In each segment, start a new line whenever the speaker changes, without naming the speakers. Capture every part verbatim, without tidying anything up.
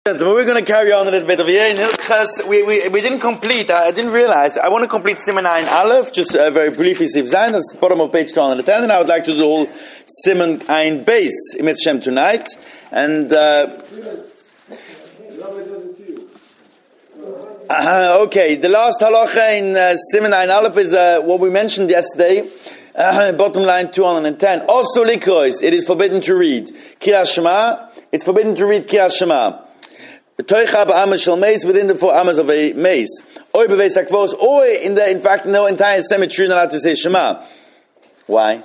We're going to carry on a little bit over here. Because we, we, we didn't complete, I didn't realize, I want to complete Siman Ayin Aleph, just uh, very briefly, Siv Zayin, that's the bottom of page two hundred ten, and I would like to do the whole Siman Ayin Beis, Emet Shem tonight. And, uh, uh, okay, the last halacha in uh, Siman Ayin Aleph is uh, what we mentioned yesterday, uh, bottom line two hundred ten. Also, likrois, it is forbidden to read Kriyas Shema, it's forbidden to read Kriyas Shema. Within the four amas of a mace, or in the in fact no entire cemetery not allowed to say Shema. Why?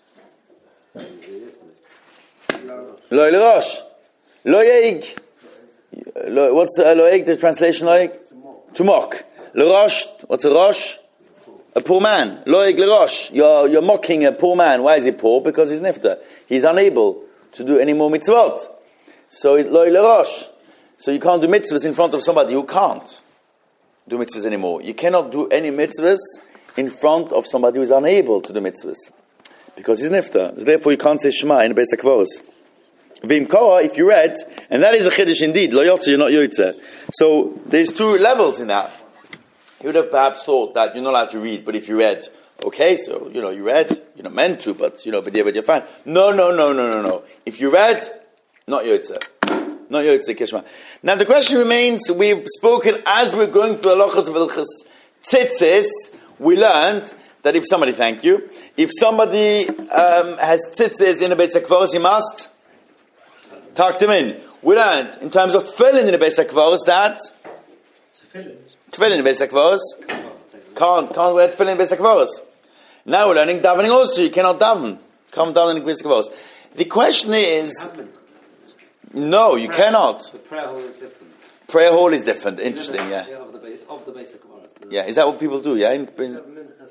Lo Rosh, Lo Yeig. What's uh, Lo Yeig? The translation Lo to mock. Lo Rosh. What's a Rosh? A poor man. Lo Yeig Lo Rosh. You're you're mocking a poor man. Why is he poor? Because he's nifter. He's unable to do any more mitzvot. So it's Lo Lo Rosh. So you can't do mitzvahs in front of somebody who can't do mitzvahs anymore. You cannot do any mitzvahs in front of somebody who is unable to do mitzvahs. Because he's nifta. Therefore you can't say Shema in the Beis HaKvoros. V'im Korah, if you read, and that is a chiddush indeed, lo yotze, you're not yotze. So there's two levels in that. You would have perhaps thought that you're not allowed to read, but if you read, okay, so, you know, you read, you're not meant to, but, you know, but yeah, but you're fine. No, no, no, no, no, no. If you read, not yotze. Not Yotzei Kishma. Now the question remains, we've spoken as we're going through halachas of Hilchos Tzitzis, we learned that if somebody, thank you, if somebody um, has tzitzis in the Beis HaKvoros, he must tuck them in. We learned, in terms of tefillin in the Beis HaKvoros, that tefillin in the Beis HaKvoros can't, can't wear tefillin in the Beis HaKvoros. Now we're learning davening also, you cannot daven. Can't daven in the Beis HaKvoros. The question is, no, you prayer, cannot.
The prayer hall is different.
Prayer hall is different. Interesting, yeah.
Yeah, of the, base, of the basic Gemara.
Yeah, is that what people do? Yeah. In, in,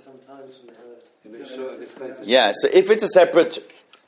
yeah. So if it's a separate,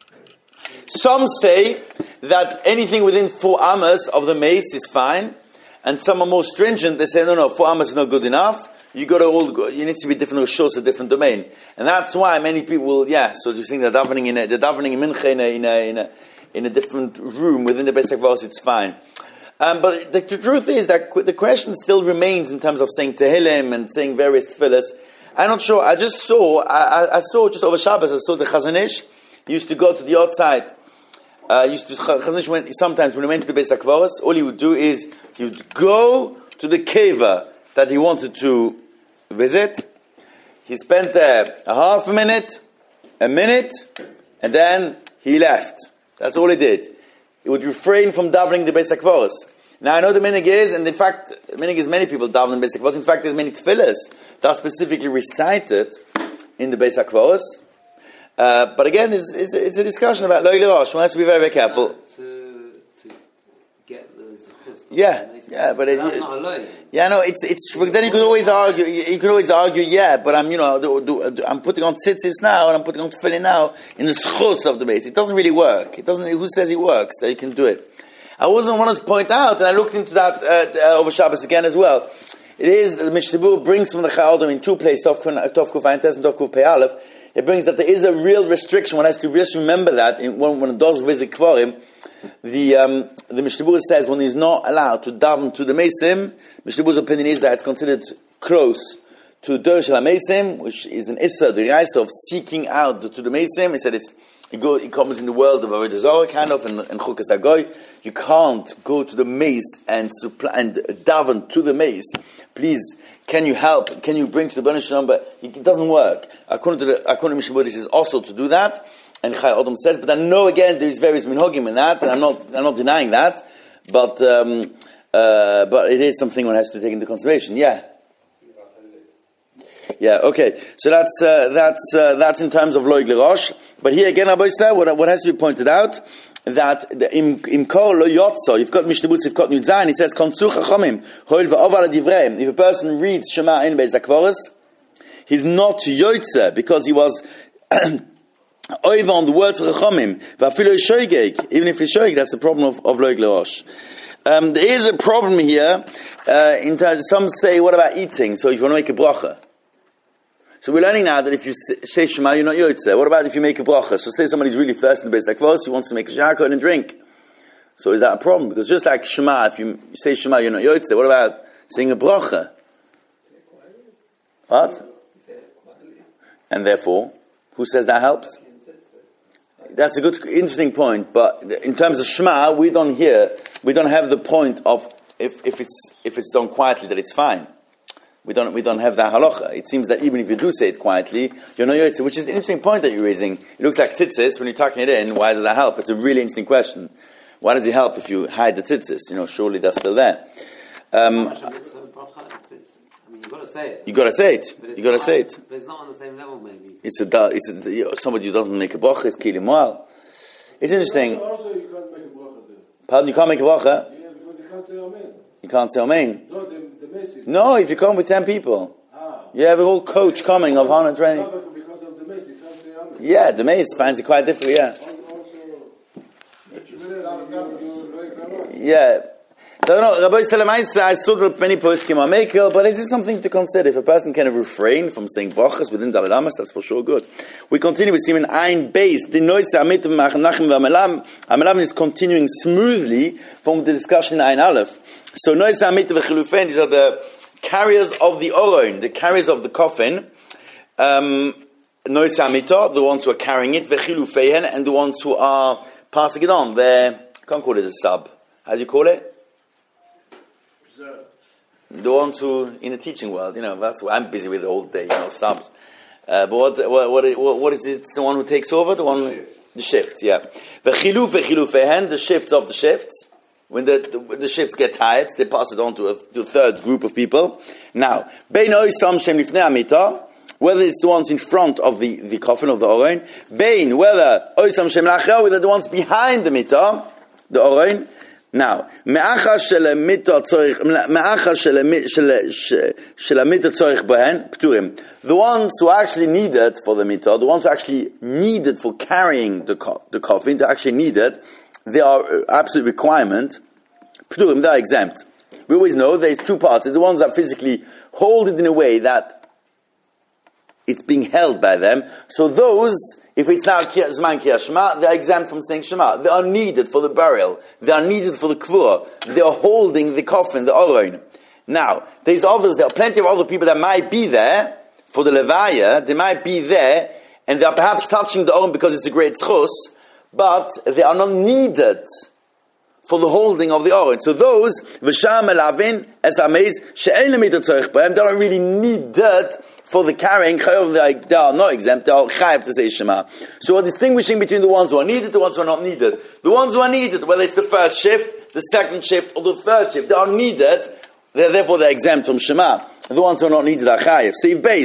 some say that anything within four amas of the mace is fine, and some are more stringent. They say no, no, four amas is not good enough. You got to all. Go, you need to be different shows a different domain, and that's why many people will. Yeah. So you think they're davening in a, they're davening in mincha in a, in a, in a in a different room within the Beis HaKvoros, it's fine. Um, but the, the truth is that qu- the question still remains in terms of saying Tehillim and saying various tefillahs. I'm not sure. I just saw, I, I, I saw just over Shabbos, I saw the Chazon Ish. He used to go to the outside. Uh, used to, Chazon Ish went, sometimes when he went to the Beis HaKvoros, all he would do is, he would go to the keva that he wanted to visit. He spent there a half a minute, a minute, and then he left. That's all he did. He would refrain from davening the Beis HaKvoros. Now I know the minig is, and in fact, the minig is many people davening the Beis HaKvoros. In fact, there's many tefillahs that are specifically recited in the Beis HaKvoros. Uh, but again, it's, it's, it's a discussion about Lo Rosh. One has to be very, very careful.
To, to get the zechus.
Yeah, yeah, but it,
that's not a loy.
Yeah, no, it's it's. But then you can always argue. You can always argue. Yeah, but I'm, you know, do, do, do, I'm putting on tzitzis now, and I'm putting on tefillin now in the schus of the base. It doesn't really work. It doesn't. Who says it works? That you can do it. I wasn't want to point out, and I looked into that uh, uh, over Shabbos again as well. It is the Mishnah Berurah brings from the Chayodom in two places, Tov Kuf Ayin Tes and Tov Kuf Pei Aleph. It brings that there is a real restriction. One has to just remember that in, when one does visit Kvarim, the um, the Mishnah Berurah says one is not allowed to daven to the Mesim. Mishnah Berurah's opinion is that it's considered close to Dor Shel HaMesim, which is an Issa, the Raisa of seeking out the, to the Mesim. He said it's it, go, it comes in the world of Avodah Zarah, kind of, and, and Chukas HaGoy. You can't go to the mace and supply, and daven to the mace. Please, can you help? Can you bring to the Bnei Shalom? But it doesn't work. According to the according to Mishnah Berurah, this is also to do that. And Chai Odom says, but I know again there's various minhagim in that, and I'm not I'm not denying that. But um, uh, but it is something one has to take into consideration. Yeah. Yeah. Okay. So that's uh, that's uh, that's in terms of loig l'rosh. But here again, Rabbi said what what has to be pointed out, that the, im im kol lo yotzo, you've got Mishnah Berurah, you've got Yud Zayin. It says konsu chachamim hoil va'ovar adivrei. If a person reads Shema in Beis HaKvoros, he's not yotze because he was over on the words of chachamim. Va'afilo shoygeg, even if he's shoygeg, that's the problem of of loig l'rosh. Um, there is a problem here. Uh, in terms, some say, what about eating? So if you want to make a bracha. So we're learning now that if you say Shema, you're not Yotze. What about if you make a bracha? So say somebody's really thirsty in the Beis HaKvoros, he wants to make a shakol and drink. So is that a problem? Because just like Shema, if you say Shema, you're not Yotze, what about saying a bracha? What? And therefore, who says that helps? That's a good, interesting point, but in terms of Shema, we don't hear, we don't have the point of if, if it's if it's done quietly that it's fine. We don't we don't have that halacha. It seems that even if you do say it quietly, you're not Yotze, which is an interesting point that you're raising. It looks like tzitzis when you're tucking it in. Why does that help? It's a really interesting question. Why does it help if you hide the tzitzis? You know, surely they're still there. Um,
You've got to say it.
You got to say it. You got to say it.
But it's not on the same level, maybe.
It's a it's a, you know, somebody who doesn't make a bracha is kilim moal. It's interesting.
Also, you can't make a bracha there.
Pardon? You can't make a bracha.
Yeah, because you can't say amen.
You can't say amen.
No, the, the message.
No, if you come with ten people,
ah.
you have a whole coach coming of one hundred twenty.
No, but because of the message, you can't say amen.
Yeah, the mace finds it quite difficult. Yeah.
Also,
yeah. So no, Rabbi Salamai says I saw that many poskim are makel, but it is something to consider. If a person can refrain from saying brachas within Daled Amos, that's for sure good. We continue with Siman Ein Beis. The noise Amitim Machnachim v'Amelam. Amelam is continuing smoothly from the discussion in Ein Aleph. So noise Amitim v'Chilufein. These are the carriers of the Oron, the carriers of the coffin. Um, noise Amita, the ones who are carrying it, v'Chilufeihen, and the ones who are passing it on. They're, I can't call it a sub. How do you call it? The ones who, in the teaching world, you know, that's what I'm busy with all day, you know, subs. Uh, but what, what, what, what is it, the one who takes over? The one,
the,
the shifts, yeah. The chiluf, chilufehen, the shifts of the shifts. When the, the, the shifts get tired, they pass it on to a, to a third group of people. Now, bein oisam shem lifnei amita, whether it's the ones in front of the, the coffin of the Oron, bein, whether oisam shem lachra, whether the ones behind the mita, the Oron. Now, me'acha shel mita tzorich, me'acha shel mita tzorich bohen, pturim. The ones who actually needed for the mita, the ones who actually needed for carrying the co- the coffin, they actually needed, they are absolute requirement. Pturim, they are exempt. We always know there's two parts. There's the ones that physically hold it in a way that it's being held by them. So those, if it's now Zman Kriyas Shema, they are exempt from saying Shema. They are needed for the burial. They are needed for the kvura. They are holding the coffin, the Oron. Now, there's others, there are plenty of other people that might be there for the Levaya. They might be there, and they are perhaps touching the Oron because it's a great tzchus, but they are not needed for the holding of the Oron. So those, V'sham elavin, es amez, she'en lemita tzorich b'hem, they don't really need that for the carrying. They are not exempt, they are chayav to say Shema. So we're distinguishing between the ones who are needed, the ones who are not needed. The ones who are needed, whether it's the first shift, the second shift, or the third shift, they are needed, they're, therefore they're exempt from Shema. The ones who are not needed are chayav. Save base.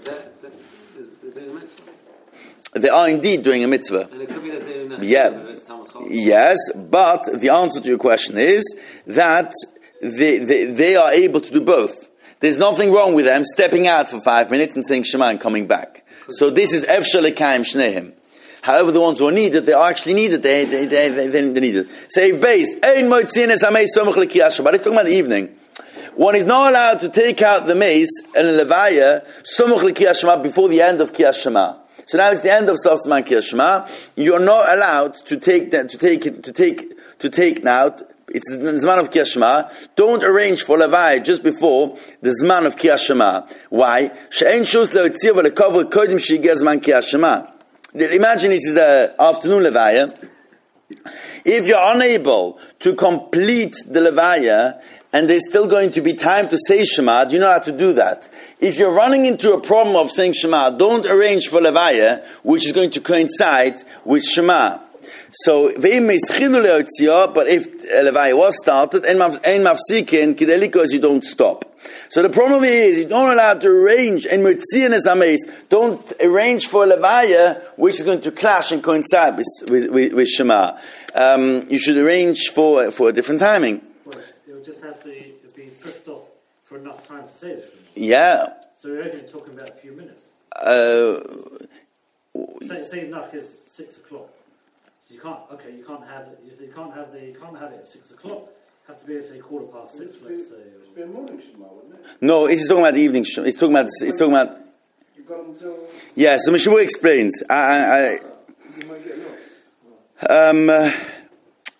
They are indeed doing a mitzvah.
And it could be the same
Yeah. Yes, but the answer to your question is that they, they, they are able to do both. There's nothing wrong with them stepping out for five minutes and saying Shema and coming back. So this is Efshar L'Kayim Shneihim. However, the ones who are needed, they are actually needed. They they they they, they, they needed. Say base. Ein motzin es hamei somuch l'Kriyas Shabbat. Let's talk about the evening. One is not allowed to take out the mace and the levaya somuch l'Kriyas Shema before the end of Kriyas Shema. So now it's the end of Sof Zman Kriyas Shema. You are not allowed to take that, to take to take to take now. It's the Zman of Kriyas Shema. Don't arrange for Levaya just before the Zman of Kriyas Shema. Why? She'ein shus le'otzir v'lekover kodim she'igeh Zman Kriyas Shema. Imagine it is the afternoon Levaya. If you're unable to complete the Levaya and there's still going to be time to say Shema, you know how to do that. If you're running into a problem of saying Shema, don't arrange for Levaya, which is going to coincide with Shema. So, but if Levaya was started, ein mafsikin kidelikos, you don't stop. So the problem is, you don't allow to arrange, and don't arrange for Levaya, which is going to clash and coincide with, with, with, with Shema. Um, you should arrange for for a different timing.
Well, you'll just have to be pushed off for enough time to say it.
Yeah.
So you're only talking about a few minutes.
Uh,
say, say Nach is six o'clock. So you can't. Okay, you can't have it. You, so you can't have the. You can't have it at six o'clock. Have to be at say quarter past six. Let's say.
It's been morning Shema, wouldn't it?
no, he's talking about the evening. Shema. He's talking about. He's talking about.
You've got until.
Yeah. So Meshua explains. I. I, I
You might get lost.
um. Uh,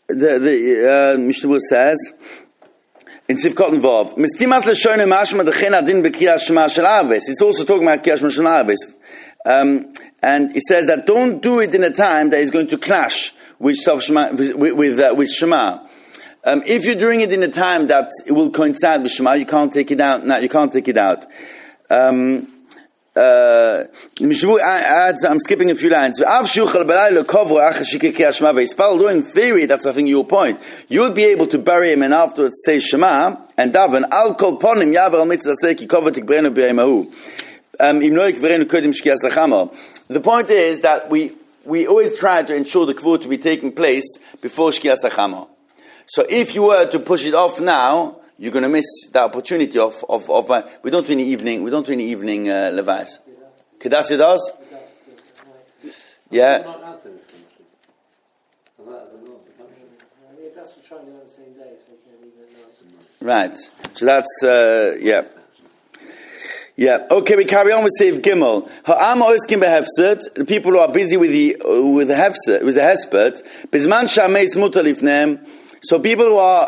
the, the uh, Mishnah says, in Sivkot Vav, Mistimas Lashone Mashma Dechen Adin B'Kriyas Shema Shel Aves. It's also talking about Kriyas Shema Shel Aves. Um, and he says that don't do it in a time that is going to clash with Shema, with, with, uh, with Shema. Um, if you're doing it in a time that it will coincide with Shema, you can't take it out. No, you can't take it out. Um, uh, I'm skipping a few lines. In theory, that's I think your point. You would be able to bury him and afterwards say Shema and daven. Al kol ponim yaver al mitzvah seki kover tikbrenu b'yemahu. The point is that we we always try to ensure the kavod to be taking place before Shkias HaChamor. So if you were to push it off now, you're going to miss the opportunity of of, of uh, we don't do any evening we don't do any evening uh, levais. Kedasi does. Yeah. Right. So that's uh, yeah. Yeah. Okay, we carry on with Seif Gimel. Ha'am oiskim behefset. The people who are busy with the with the hefset with the hesped. Bizman shameis mutar lifneim. So people who are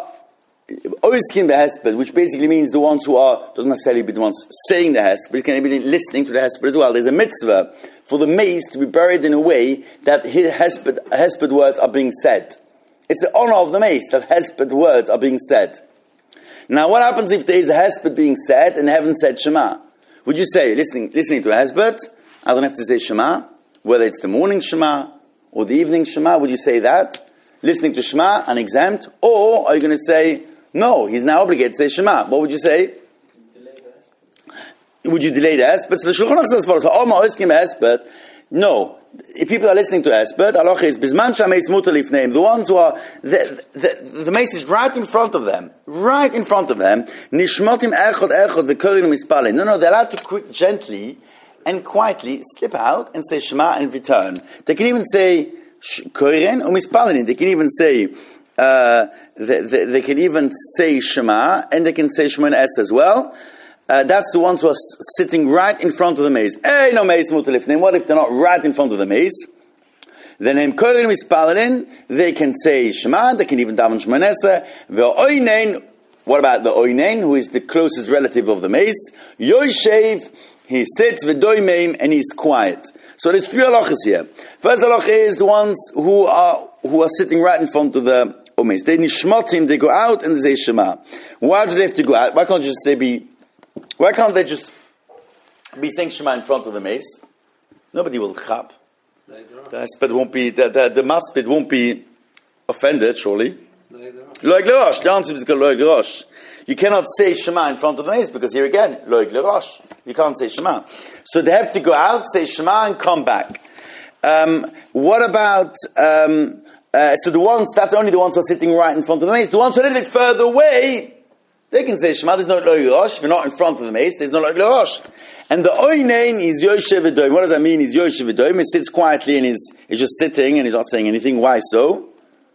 oiskim behesped, which basically means the ones who are doesn't necessarily be the ones saying the hesped, but can be listening to the hesped as well. There's a mitzvah for the mace to be buried in a way that his hesped hesped words are being said. It's the honor of the mace that hesped words are being said. Now, what happens if there is a hesped being said and they haven't said Shema? Would you say, listening listening to a hesped, I don't have to say Shema, whether it's the morning Shema or the evening Shema, would you say that? Listening to Shema, unexempt, or are you going to say, no, he's now obligated to say Shema? What would you say?
Delay the hesped.
Would you delay the hesped? So the Shulchan Aruch says as follows, Ha'oma oiskim hesped, no. If people are listening to hesped, halacha is, Bizman shameis mutar lifneim, the ones who are, the, the, the mace is right in front of them, right in front of them, nishmotim echod echod v'korin mispalin. No, no, they're allowed to quick, gently and quietly slip out and say Shema and return. They can even say, Koren or mispalin. They can even say, uh, they, they, they can even say Shema, and they can say Shema and Es as well. Uh, that's the ones who are s- sitting right in front of the maze. Hey, no maze mutar lifneim. What if they're not right in front of the maze? The name Koren mispalin, they can say Shema, they can even daven Shema and Es. Ve'oinen, what about the oinen, who is the closest relative of the maze? Yoshev, he sits v'doimeim, and he's quiet. So there's three halachas here. First halacha is the ones who are who are sitting right in front of the omes. They nishmotim, they go out and they say Shema. Why do they have to go out? Why can't just they be? Why can't they just be saying Shema in front of the mace? Nobody will chap. The hesped won't be the the, the maspid won't be offended, surely. Loig lerosh. The answer is loig lerosh. You cannot say Shema in front of the mace because here again, loig lerosh. You can't say Shema. So they have to go out, say Shema, and come back. Um, what about, um, uh, so the ones, that's only the ones who are sitting right in front of the mace. The ones who are a little bit further away, they can say Shema, there's no loig lerosh. If you're not in front of the mace, there's no loig lerosh. And the oinein is Yoshev v'doim. What does that mean? He's Yoshev v'doim. He sits quietly and he's, he's just sitting and he's not saying anything. Why so?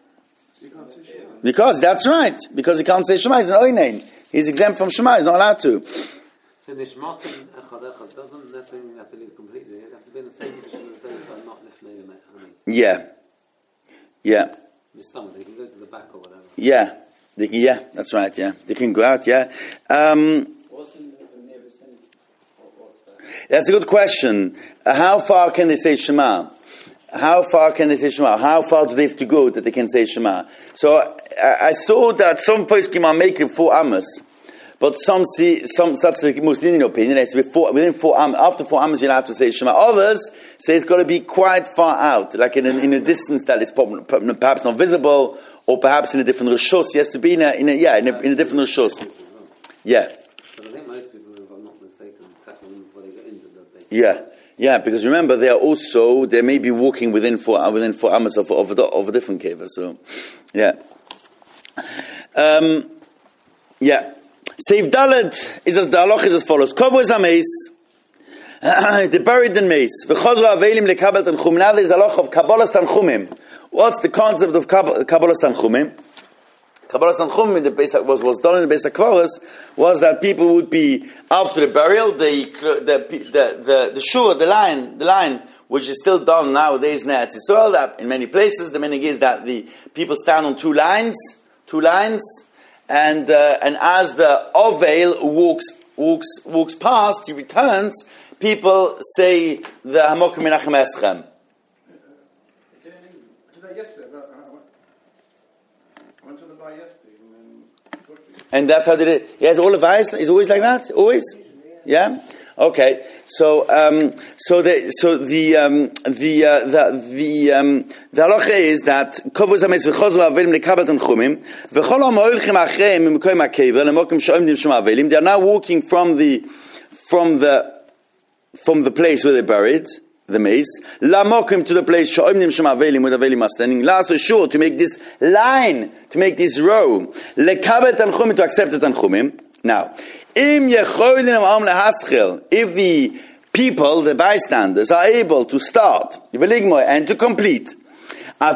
Because, that's right. Because he can't say Shema, he's an oinein. He's exempt from Shema, he's not allowed to.
So nishmatim echad echad doesn't necessarily mean you have to leave completely. You have to be in the same position as those who are not lifnei the mace.
Yeah. Yeah.
Your stomach, they can go to the back or whatever.
Yeah. They can, yeah, that's right, yeah. They can go out, yeah. Um,
What's in the near vicinity? What, what's that?
that's a good question. Uh, how far can they say Shema? How far can they say Shema? How far do they have to go that they can say Shema? So uh, I saw that some poskim are making four amos. But some see, some, that's the most lenient opinion, it's before, within four amos, after four amos you'll have to say Shema. Others say it's got to be quite far out, like in a, in a distance that is perhaps not visible, or perhaps in a different rishos. He has to be in a, in a yeah, in a, in a different rishos. Yeah.
But I think most people, if I'm not mistaken, tackle them before they get into the base.
Yeah. Yeah, because remember, they are also, they may be walking within four, within four amos of, of, a, of a different cave, so, yeah. Um, yeah. Seif Dalet is as the halach is as follows. Kovu is a mace. They buried in mace. V'chozru avelim lekabel tanchumim. Now there is a halach of Kabbalas Tanchumim. What's the concept of Kabbalas Tanchumim? Kabbalas Tanchumim in the base was was done in the Beis HaKvaros was that people would be after the burial, the the the the, the shur, the line, the line which is still done nowadays in Eretz Yisrael, that in many places the meaning is that the people stand on two lines, two lines, and uh, and as the Ovel walks walks walks past, he returns. People say the Hamokim Menachem Eschem.
Did that yesterday? I went, I went to the bar yesterday and then.
And that's how they did it. He has all the vice. He's always like that. Always. Yeah. Okay. So, um, so the so the um, the uh, the the um, the halacha is that kovos hametz v'chozol avelim lekabel tanchumim v'chol ha'moilchim achreim mikoyim hakever lemokim she'omdim shum avelim. They are now walking from the from the from the place where they buried the mace, lamokim to the place she'omdim shum avelim where the avelim are standing. Last sure to make this line, to make this row lekabel tanchumim, to accept the tanchumim. Now, if the people, the bystanders, are able to start and to complete, if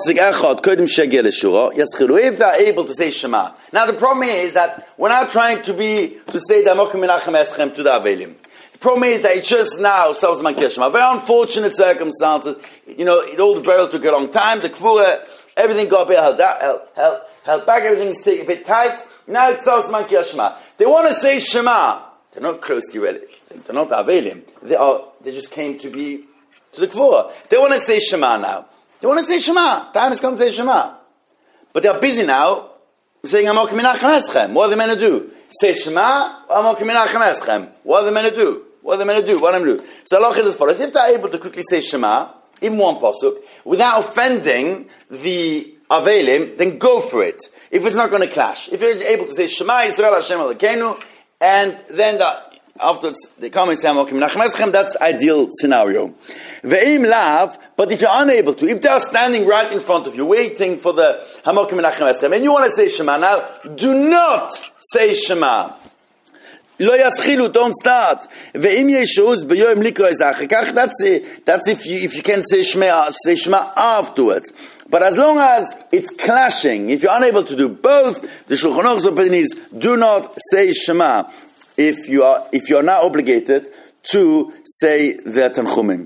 they are able to say Shema. Now the problem is that we're not trying to be to say the Hamokim Menachem Eschem to the Avelim. The problem is that it's just now Savos Mankir Shema. Very unfortunate circumstances. You know, all the burial took a long time. The Kvura, everything got a bit held, held, held, held back. Everything's a bit tight. Now it's Savos Mankir Shema. They want to say Shema. They're not closely related. They're not Avelim. They are. They just came to be to the Kvura. They want to say Shema now. They want to say Shema. Time has come to say Shema. But they are busy now saying Hamokim Menachem Eschem. What are they meant to do? Say Shema or Hamokim Menachem Eschem? What are they meant to do? What are they meant to do? What are they meant to do? So Allah is as follows. If they are able to quickly say Shema, even one pasuk, without offending the Avelim, then go for it. If it's not going to clash. If you're able to say Shema Yisrael Hashem Elokeinu, and then the, afterwards they come and say Hamokim Menachem Eschem, that's the ideal scenario. Ve'im lav, but if you're unable to, if they are standing right in front of you, waiting for the Hamokim Menachem Eschem, and you want to say Shema now, do not say Shema. Lo yaschilu, don't start. Ve'im yeshuz b'yoyim likro ezachekach, that's it. That's if you, if you can say Shema, say Shema afterwards. But as long as it's clashing, if you're unable to do both, the Shulchan Aruch's opinion is do not say Shema if you are if you are not obligated to say the Tanchumim.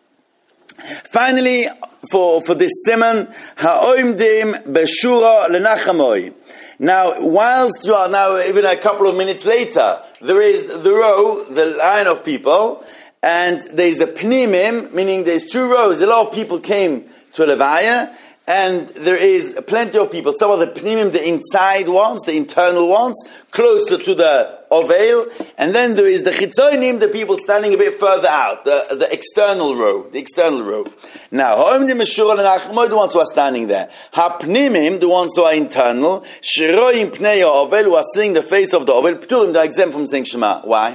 Finally, for for this simon, ha'oimdim b'shura lenachamoi. Now, whilst you are now even a couple of minutes later, there is the row, the line of people, and there is the pnimim, meaning there's two rows. A lot of people came to Levaya, and there is plenty of people. Some of the pnimim, the inside ones, the internal ones, closer to the Ovel, and then there is the chitzonim, the people standing a bit further out, the, the external row, the external row. Now, ha'omdim meshura lenachmo, the ones who are standing there. Ha'pnimim, the ones who are internal, shiroim pnei Ovel, who are seeing the face of the Ovel, pturim, they are exempt from saying Shema. Why?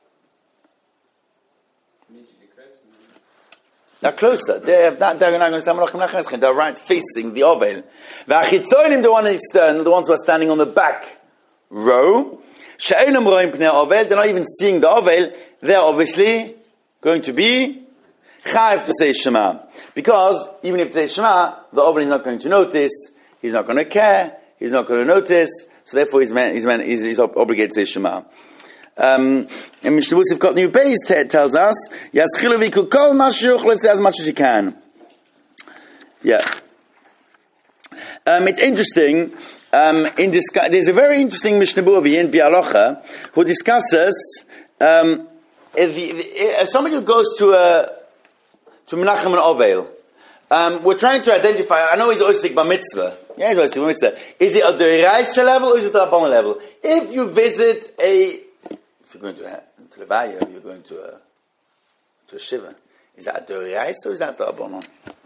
They're closer. They have not, they're not going to stand Menachem Eschem. They're right facing the Ovel. V'achitzonim, the one external, the ones who are standing on the back row. She'elam roim pnei Ovel, they're not even seeing the Ovel. They're obviously going to be chayav to say Shema. Because even if they say Shema, the Ovel is not going to notice. He's not going to care. He's not going to notice. So therefore he's, man, he's, man, he's, he's obligated to say Shema. Um, and Mishnah Musaf got new base t- tells us, Yaschilu v'ku kol mashuch, let's say as much as you can. Yeah. Um, it's interesting, um, in this, there's a very interesting Mishnah Buvi in Bialocha, who discusses, um, if, the, the, if somebody who goes to a, to Menachem and Ovel, um, we're trying to identify, I know he's Oisik Bar Mitzvah, yeah, he's Oisik Bar Mitzvah, is it at the Reise level or is it at the Rabbana level? If you visit a If you're going to, to Levaya, you're going to a, to a Shiva. Is that a Deraisa or is that the Rabbanon?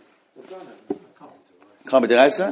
Can't be Deraisa?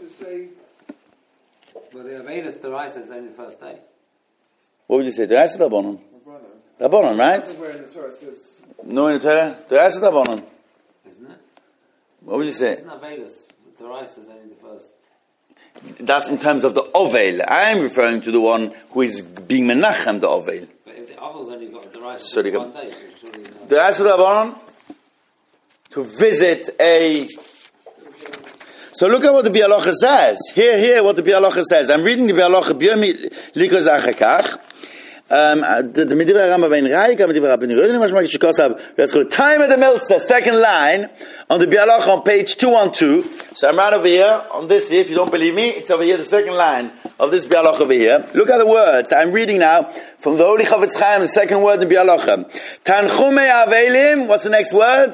Well, the Avelis Deraisa is only the first day.
What would you say? Deraisa or Rabbanon? Rabbanon, right? No, in the Torah? Deraisa or Rabbanon?
Isn't it?
What would you say?
Isn't Avelis? Deraisa is only the first.
That's in terms of the Ovel. I am referring to the one who is being Menachem, the Ovel.
But if the Ovel's only got a Deraisa
So
for one day, so surely no.
The rest of the Rabbanon, to visit a... So look at what the Bialocha says. Here, here, what the Bialocha says. I'm reading the Bialocha, B'yom Likos Achakach. Um, the the Medivra Rambam ben Raik, Medivra Rabbeinu Yehuda, much more Shikosab. Let's go to time of the Miltzer, second line on the Bialach on page two twelve. So I'm right over here on this here. If you don't believe me, it's over here, the second line of this Bialach over here. Look at the words that I'm reading now from the Holy Chavetz Chaim, the second word in Bialach. Tanchumei Avelim. What's the next word?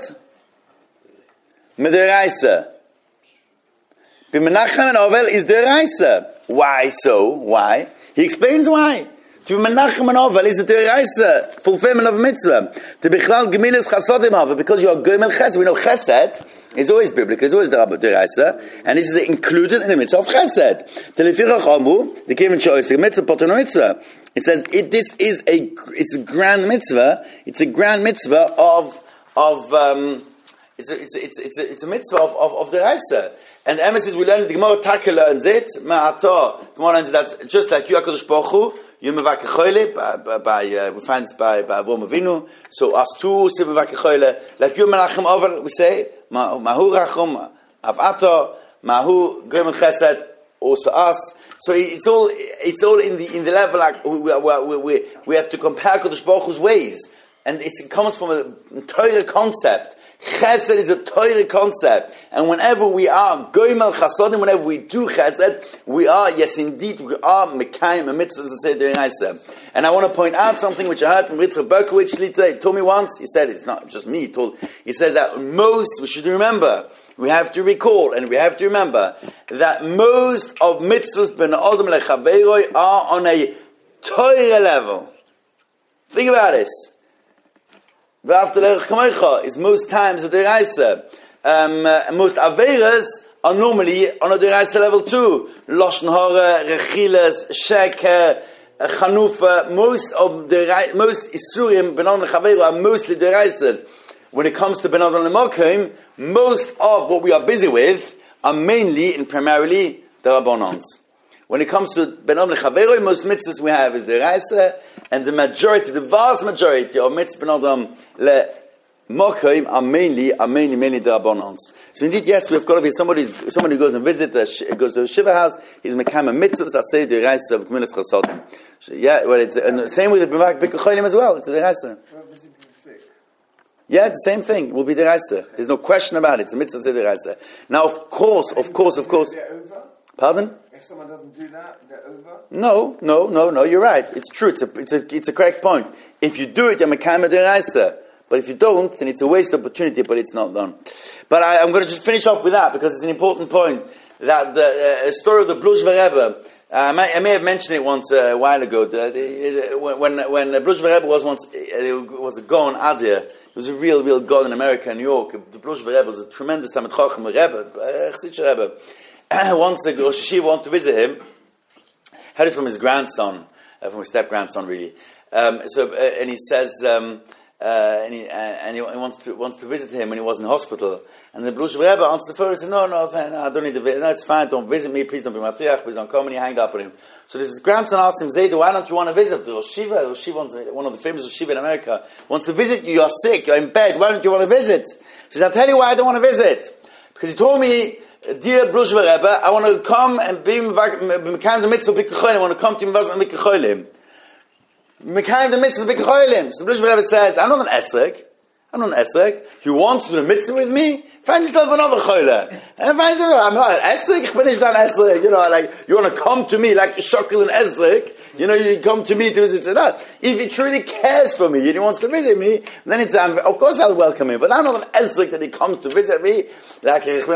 Mederaisa. B'menachem and Ovel is deraisa. Why so? Why? He explains why. To be menachem and ovel is a deraisa, fulfillment of a mitzvah. To be chlal gemilas chasodim hava, because you are gomel chesed. We know chesed is always biblical, it's always deraisa, and this is included in the mitzvah of chesed. Telefirach amu, the given choice, the mitzvah potono mitzvah. It says it, this is a it's a grand mitzvah. It's a grand mitzvah of of um, it's a, it's a, it's a, it's a, it's a mitzvah of of, of deraisa. And the emphasis we learn the Gemara Taka learns it. Ma'ato, Gemara learns that just like you HaKadosh Baruch Hu, you mevakeh choyle by, by uh, we find this by by Avraham Avinu. So us too, say mevakeh choyle. Like you menachem over, we say mahu rachum avato mahu gomel chesed. Also us. So it's all it's all in the in the level like we we we we have to compare HaKadosh Baruch Hu's ways, and it's, it comes from a Torah concept. Chesed is a Torah concept, and whenever we are goimel chasodim, whenever we do chesed, we are, yes indeed, we are mekayim a mitzvah to say the. And I want to point out something which I heard from Ritzchak Berkowitz. He told me once. He said it's not just me. He told he said that most we should remember, we have to recall, and we have to remember that most of mitzvahs ben adam lechaveroi are on a Torah level. Think about this. Is most times a deraisa. Um, uh, most averas are normally on a deraisa level too. Lashon hara, rechilas, sheker, chanufa. Most of the most isurim ben adam lechaveru are mostly deraisas. When it comes to ben adam lemokim, most of what we are busy with are mainly and primarily the rabbanans. When it comes to ben adam lechaveru, most mitzvahs we have is deraisa. And the majority, the vast majority of mitzvah ben adam le mokim are mainly, are mainly, mainly the rabbanans. So indeed, yes, we've got to be somebody, somebody who goes and visits, the, goes to a shiva house. He's mekayim a mitzvah. I say the reisa of gemilas chasodim. Yeah, well, it's and same with the b'mak b'kacholim as well. It's the reisa. Yeah, the same thing. It will be the reisa. There's no question about it. It's a mitzvah say the reisa. Now, of course, of course, of course. Pardon?
If someone doesn't do that, they're over?
No, no, no, no, you're right. It's true. It's a, it's a, it's a correct point. If you do it, you're mekayim deraisa. But if you don't, then it's a waste opportunity, but it's not done. But I, I'm going to just finish off with that, because it's an important point, that the uh, story of the Bluzhver Rebbe, uh, I, may, I may have mentioned it once uh, a while ago, the, the, when, when the Bluzhver Rebbe was once, it was a Gaon Adir, it was a real, real God in America, in New York. The Bluzhver Rebbe was a tremendous Talmid Chacham Rebbe, a Chassidus Rebbe. Once the Rosh Yeshiva wanted to visit him, heard this from his grandson, uh, from his step-grandson really. Um, so, uh, and he says, um, uh, and, he, uh, and he wants to wants to visit him when he was in the hospital. And the Bluzhver Rebbe answered the phone and said, no, no, no, I don't need to visit. No, it's fine, don't visit me, please don't be matriach, please don't come. And he hanged up on him. So his grandson asked him, Zayda, why don't you want to visit? The Rosh Yeshiva, the Rosh Yeshiva, one of the famous Rosh Yeshiva in America, wants to visit you, you're sick, you're in bed, why don't you want to visit? He says, I'll tell you why I don't want to visit. Because he told me, dear Bluzhver Rebbe, I want to come and be Mekayim the mitzvah b'kecholim. I want to come to you and b'kecholim. Mekayim the mitzvah b'kecholim. So the Bluzhver Rebbe says, I'm not an esrog. I'm not an esrog. You want to do the mitzvah with me? Find yourself another choyle. I'm not an esrog. Ich bin nicht an esrog. You know, like, you want to come to me like Shokel and esrog. You know, you come to me to visit that. If he truly cares for me and he wants to visit me, then it's, um, of course I'll welcome him. But I'm not an esrog that he comes to visit me. Like, if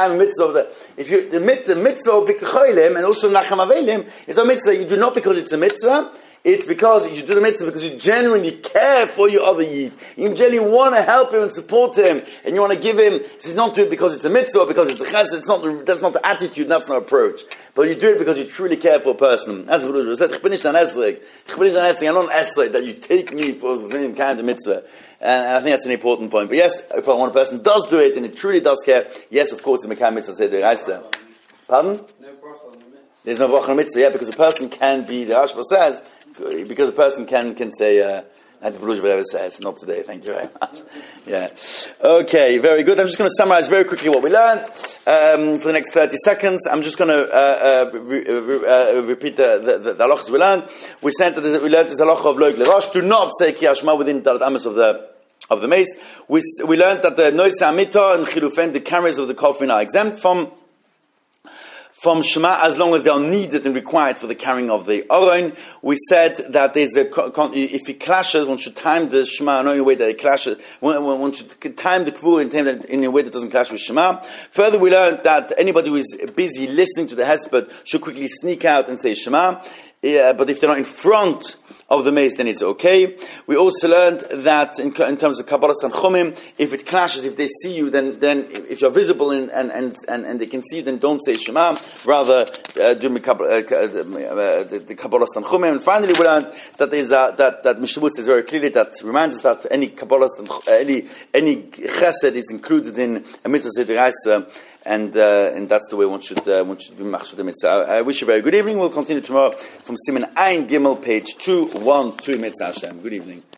you, the mitzvah, the mitzvah of b'kecholim and also nacham avelim is a mitzvah you do not because it's a mitzvah. It's because you do the mitzvah because you genuinely care for your other yid. You genuinely want to help him and support him, and you want to give him. This is not do it because it's a mitzvah, because it's a chesed. It's not. The, that's not the attitude. That's not approach. But you do it because you truly care for a person. That's what it said. Ich bin nicht an esrog. Ich bin nicht an esrog. I'm not an esrog that you take me for fulfilling kind of mitzvah. And, and I think that's an important point. But yes, if one person does do it and it truly does care, yes, of course, the mekayim mitzvah says the reisa. Pardon?
No bracha on the mitzvah.
There's no bracha on the mitzvah. Yeah, because a person can be. The Rashba says. Because a person can can say uh, And the Belush Rebbe says, not today, thank you very much. Yeah. Okay, very good. I'm just going to summarize very quickly what we learned um, for the next thirty seconds. I'm just going to uh, uh, re- uh, repeat the, the, the, the halachas we learned. We said that we learned this halacha of Loik L'Rosh. Do not say Kriyat Shema within the Amas of the of the mace. We we learned that the Noise Amita and Chilufen, the carriers of the Kofin, are exempt from from Shema as long as they are needed and required for the carrying of the Aron. We said that there's a, if it clashes, one should time the Shema in a way that it clashes. One, one should time the Kvur in a way that doesn't clash with Shema. Further, we learned that anybody who is busy listening to the Hesped should quickly sneak out and say Shema. Yeah, but if they're not in front of the mace, then it's okay. We also learned that in, in terms of Kabbalah Tanchumim, if it clashes, if they see you, then then if you're visible and and and, and, and they can see you, then don't say Shema. Rather, uh, do the Kabbalah Tanchumim. And finally, we learned that is uh, that that Mishnah says very clearly, that reminds us that any Kabbalah, any any Chesed is included in a mitzvah Seder. And uh, and that's the way one should uh, one should be machshir the mitzvah. I wish you a very good evening. We'll continue tomorrow from Siman Ayin Gimel, page two one two. Mitzvah Hashem. Good evening.